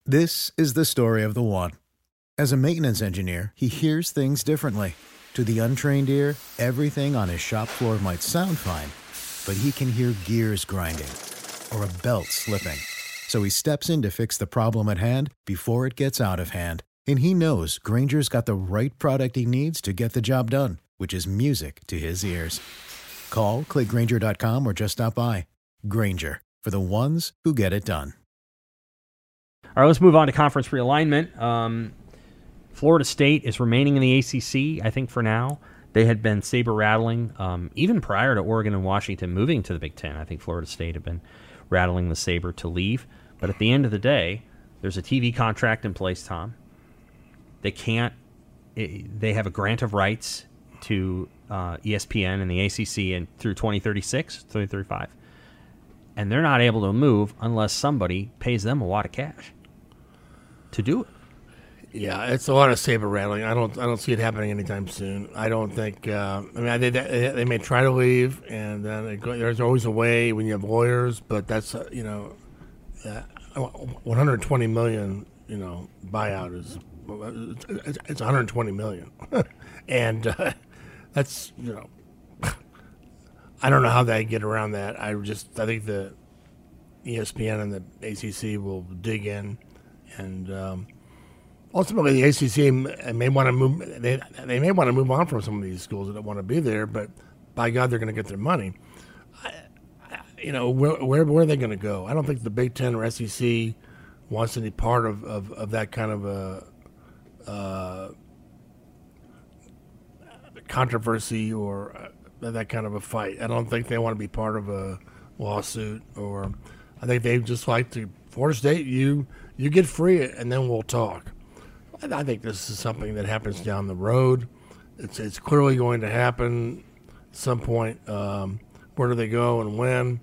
This is the story of the one. As a maintenance engineer, he hears things differently. To the untrained ear, everything on his shop floor might sound fine, but he can hear gears grinding or a belt slipping. So he steps in to fix the problem at hand before it gets out of hand. And he knows Grainger's got the right product he needs to get the job done, which is music to his ears. Call, click Grainger.com, or just stop by. Grainger, for the ones who get it done. All right, let's move on to conference realignment. Florida State is remaining in the ACC, I think, for now. They had been saber-rattling, even prior to Oregon and Washington moving to the Big Ten. I think Florida State had been rattling the saber to leave. But at the end of the day, there's a TV contract in place, Tom. They have a grant of rights to ESPN and the ACC and through 2036, 2035. And they're not able to move unless somebody pays them a wad of cash to do it. Yeah, it's a lot of saber rattling. I don't see it happening anytime soon. I don't think. They may try to leave, and then there's always a way when you have lawyers. But that's $120 million. Buyout is it's $120 million, and that's I don't know how they get around that. I think the ESPN and the ACC will dig in, and ultimately the ACC may want to move. They may want to move on from some of these schools that don't want to be there, but by God, they're going to get their money. Where are they going to go? I don't think the Big Ten or SEC wants any part of that kind of a controversy or that kind of a fight. I don't think they want to be part of a lawsuit, or I think they just like to, Florida State, you get free and then we'll talk. I think this is something that happens down the road. It's clearly going to happen at some point. Where do they go and when?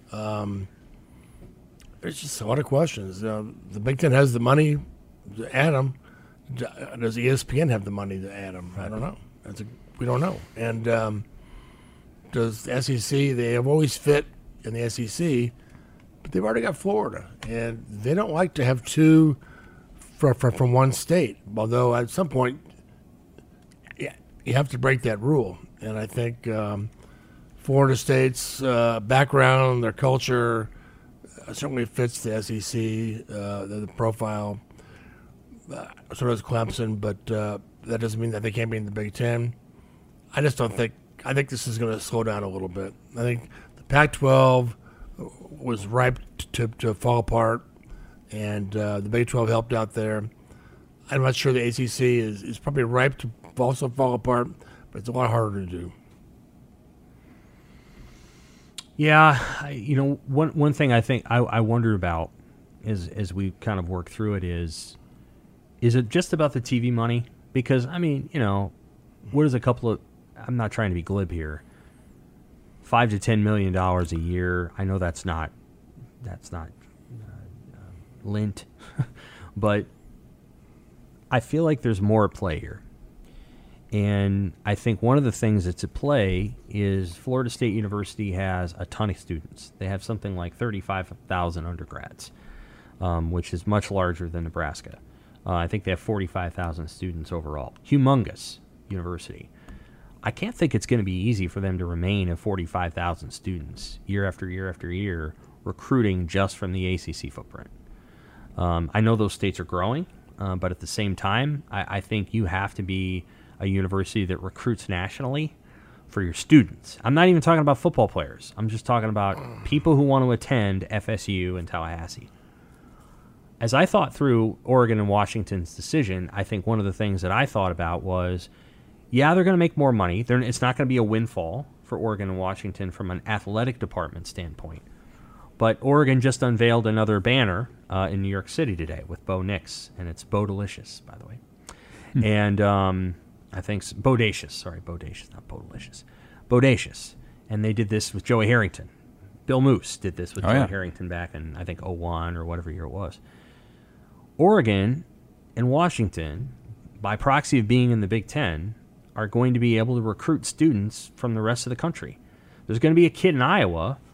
There's just a lot of questions. The Big Ten has the money to add them. Does ESPN have the money to add them? I don't know. We don't know. And does the SEC? They have always fit in the SEC, but they've already got Florida, and they don't like to have two from one state. Although at some point, you have to break that rule. And I think Florida State's background, their culture, certainly fits the SEC, the profile. So does Clemson, but that doesn't mean that they can't be in the Big Ten. I just don't think. I think this is going to slow down a little bit. I think the Pac-12 was ripe to fall apart, and the Big 12 helped out there. I'm not sure the ACC is probably ripe to also fall apart, but it's a lot harder to do. Yeah, one thing I think I wonder about as we kind of work through it is it just about the TV money? Because, what is a couple of, I'm not trying to be glib here, $5 to $10 million a year. I know that's not lint, but I feel like there's more at play here. And I think one of the things that's at play is Florida State University has a ton of students. They have something like 35,000 undergrads, which is much larger than Nebraska. I think they have 45,000 students overall. Humongous university. I can't think it's going to be easy for them to remain at 45,000 students year after year after year, recruiting just from the ACC footprint. I know those states are growing, but at the same time, I think you have to be a university that recruits nationally for your students. I'm not even talking about football players. I'm just talking about people who want to attend FSU and Tallahassee. As I thought through Oregon and Washington's decision, I think one of the things that I thought about was, yeah, they're going to make more money. It's not going to be a windfall for Oregon and Washington from an athletic department standpoint. But Oregon just unveiled another banner in New York City today with Bo Nix, and it's Bo Delicious, by the way. And I think Bodacious, not Bo Delicious. Bodacious. And they did this with Joey Harrington. Bill Moose did this with Joey Harrington back in, I think, 01 or whatever year it was. Oregon and Washington, by proxy of being in the Big Ten, are going to be able to recruit students from the rest of the country. There's going to be a kid in Iowa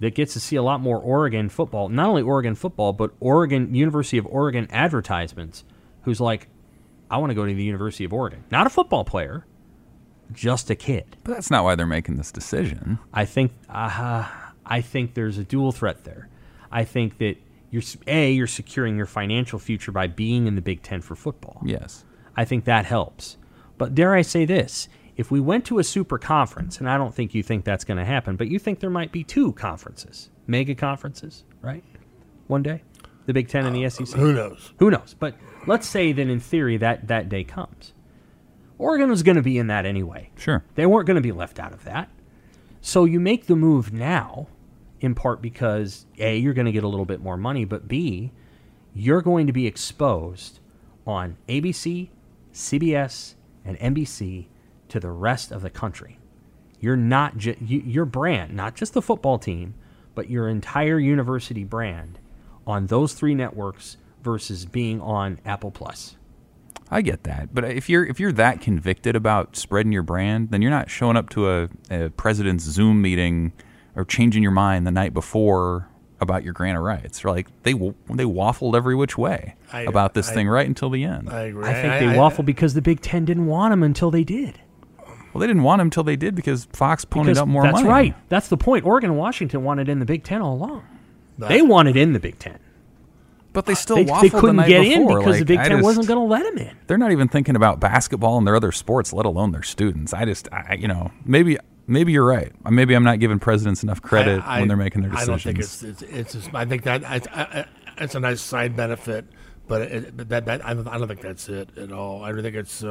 that gets to see a lot more Oregon football. Not only Oregon football, but University of Oregon advertisements. Who's like, I want to go to the University of Oregon. Not a football player, just a kid. But that's not why they're making this decision. I think there's a dual threat there. I think that you're securing your financial future by being in the Big Ten for football. Yes. I think that helps. But dare I say this, if we went to a super conference, and I don't think you think that's going to happen, but you think there might be 2 conferences, mega conferences, right? One day? The Big Ten and the SEC? Who knows? Who knows? But let's say that in theory that day comes. Oregon was going to be in that anyway. Sure. They weren't going to be left out of that. So you make the move now, in part because, A, you're going to get a little bit more money, but B, you're going to be exposed on ABC, CBS, and NBC to the rest of the country. You're not your brand, not just the football team, but your entire university brand on those 3 networks versus being on Apple Plus. I get that, but if you're that convicted about spreading your brand, then you're not showing up to a president's Zoom meeting or changing your mind the night before about your grant of rights. Like they waffled every which way about this thing right until the end. I agree. I think they waffled because the Big Ten didn't want them until they did. Well, they didn't want him until they did because Fox ponied up more money. That's right. That's the point. Oregon and Washington wanted in the Big Ten all along. They wanted in the Big Ten. But they still They waffled couldn't the night get before. in because the Big Ten wasn't going to let them in. They're not even thinking about basketball and their other sports, let alone their students. Maybe you're right. Maybe I'm not giving presidents enough credit when they're making their decisions. I don't think it's just, I think that it's a nice side benefit, but I don't think that's it at all. I think it's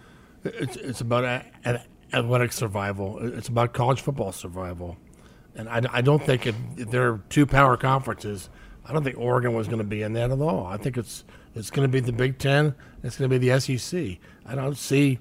about athletic survival. It's about college football survival, and I don't think if there are 2 power conferences, I don't think Oregon was going to be in that at all. I think it's going to be the Big Ten. It's going to be the SEC. I don't see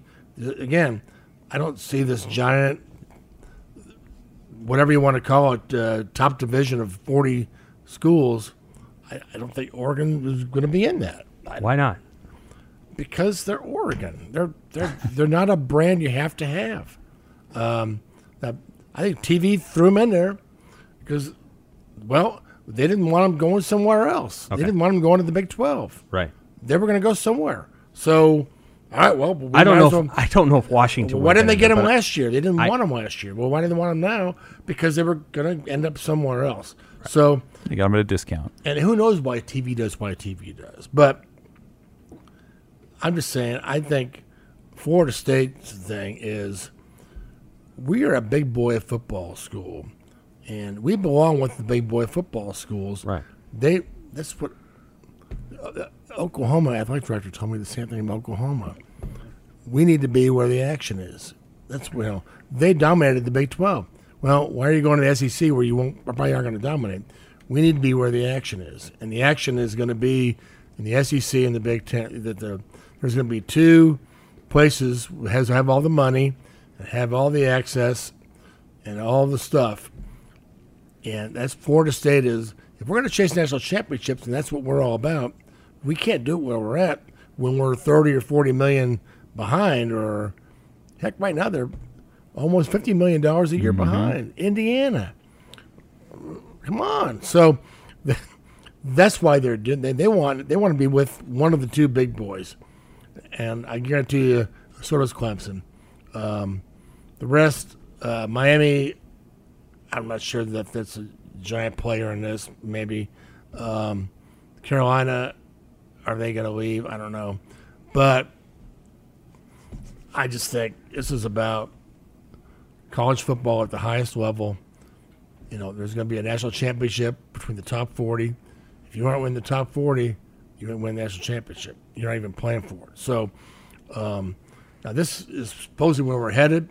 this giant, whatever you want to call it, top division of 40 schools. I don't think Oregon is going to be in that. Why not? Because they're Oregon. They're not a brand you have to have. I think TV threw them in there because, well, they didn't want them going somewhere else. Okay. They didn't want them going to the Big 12. Right. They were going to go somewhere. So, all right, well, I don't know if Washington. Why didn't they get them last year? They didn't want them last year. Well, why do they want them now? Because they were going to end up somewhere else. Right. So they got them at a discount. And who knows why TV does. But I'm just saying, I think Florida State's thing is we are a big boy football school, and we belong with the big boy football schools. Right. That's what Oklahoma athletic director told me the same thing about Oklahoma. We need to be where the action is. They dominated the Big 12. Well, why are you going to the SEC where you probably aren't going to dominate? We need to be where the action is, and the action is going to be in the SEC and the Big Ten. There's going to be 2 places that have all the money, and have all the access, and all the stuff. And that's Florida State is. If we're going to chase national championships, and that's what we're all about, we can't do it where we're at when we're 30 or 40 million behind, or heck, right now they're almost $50 million a year behind. Indiana, come on. So that's why they want to be with one of the 2 big boys, and I guarantee you, so does Clemson. The rest, Miami, I'm not sure that that's a giant player in this. Maybe Carolina, are they going to leave? I don't know. But I just think this is about college football at the highest level. There's going to be a national championship between the top 40. If you aren't winning the top 40, you don't win the national championship. You're not even playing for it. So now this is supposedly where we're headed.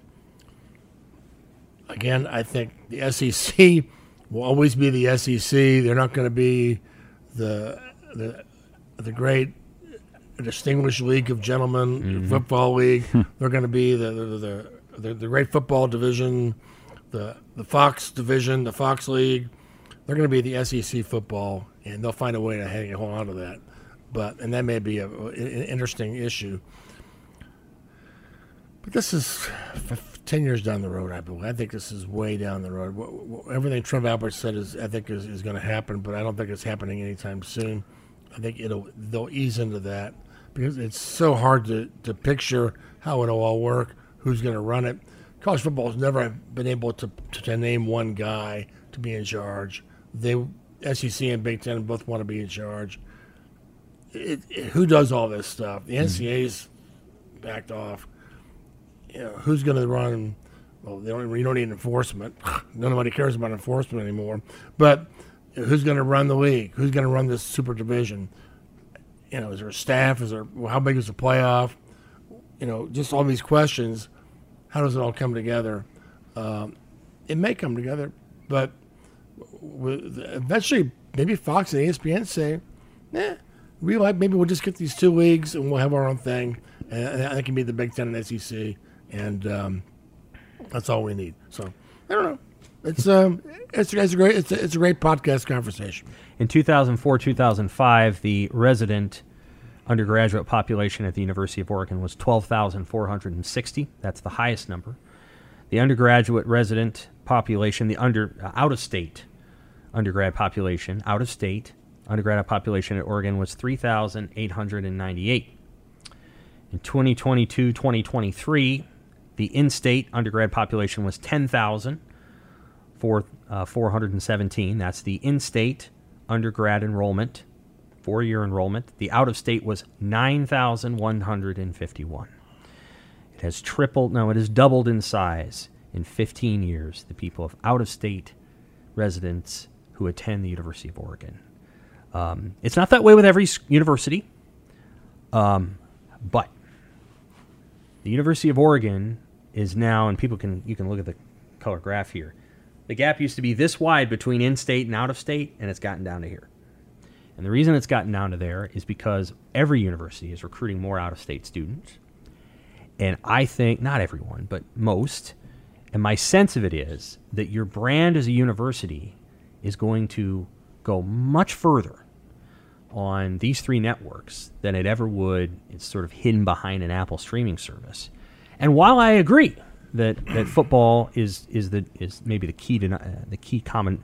Again, I think the SEC will always be the SEC. They're not going to be the great distinguished league of gentlemen football league. They're going to be the great football division, the Fox division, the Fox League. They're going to be the SEC football, and they'll find a way to hold on to that. And that may be an interesting issue. But this is 10 years down the road, I believe. I think this is way down the road. Everything Trev Albert said is going to happen, but I don't think it's happening anytime soon. I think they'll ease into that because it's so hard to picture how it'll all work, who's going to run it. College football has never been able to name one guy to be in charge. SEC and Big Ten both want to be in charge. Who does all this stuff? The NCAA's backed off. Who's going to run? Well, you don't need enforcement. Nobody cares about enforcement anymore. But who's going to run the league? Who's going to run this super division? Is there a staff? How big is the playoff? Just all these questions. How does it all come together? It may come together, but eventually maybe Fox and ESPN say, maybe we'll just get these 2 leagues and we'll have our own thing. And that can be the Big Ten and SEC. And that's all we need. So I don't know. It's a great podcast conversation. In 2004-2005, the resident undergraduate population at the University of Oregon was 12,460. That's the highest number. The undergraduate resident population, the out-of-state undergrad population, undergraduate population at Oregon was 3,898. In 2022-2023, the in-state undergrad population was 10,417. That's the in-state undergrad enrollment, 4-year enrollment. The out-of-state was 9,151. It has doubled in size in 15 years, the people of out-of-state residents who attend the University of Oregon. It's not that way with every university, but the University of Oregon is now, and you can look at the color graph here. The gap used to be this wide between in-state and out-of-state, and it's gotten down to here. And the reason it's gotten down to there is because every university is recruiting more out-of-state students. And I think, not everyone, but most, and my sense of it is that your brand as a university is going to go much further on these 3 networks than it ever would. It's sort of hidden behind an Apple streaming service. And while I agree that football is maybe the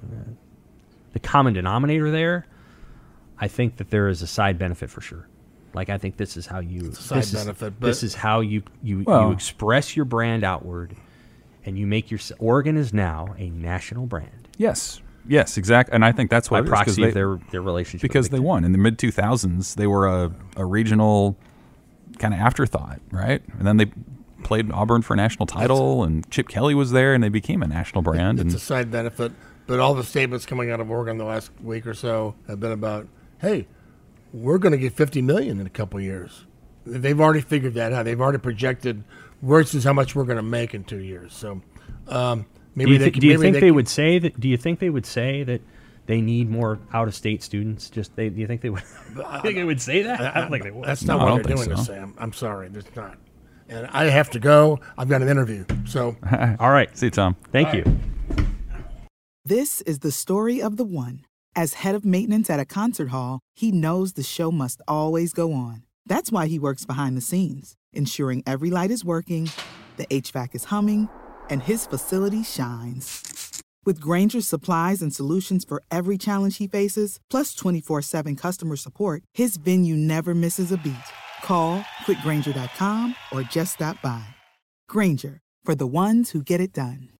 common denominator there, I think that there is a side benefit for sure. Like, I think this is how you this is how you express your brand outward, and you make Oregon is now a national brand. Yes, exactly. And I think that's what by proxy of their relationship. Because they won in the mid 2000s, they were a regional kind of afterthought, right? And then they played Auburn for a national title, and Chip Kelly was there, and they became a national brand. It's a side benefit, but all the statements coming out of Oregon the last week or so have been about, hey, we're going to get $50 million in a couple of years. They've already figured that out. They've already projected versus how much we're going to make in 2 years. So maybe do you think they would say that they need more out-of-state students? Do you think they would? I think they would say that. I don't think they would. That's not what they're doing, Sam. I'm sorry, there's not. And I have to go. I've got an interview. So all right, see you, Tom. Thank you. This is the story of the one. As head of maintenance at a concert hall, he knows the show must always go on. That's why he works behind the scenes, ensuring every light is working, the HVAC is humming, and his facility shines. With Grainger's supplies and solutions for every challenge he faces, plus 24/7 customer support, his venue never misses a beat. Call quickgrainger.com or just stop by. Grainger, for the ones who get it done.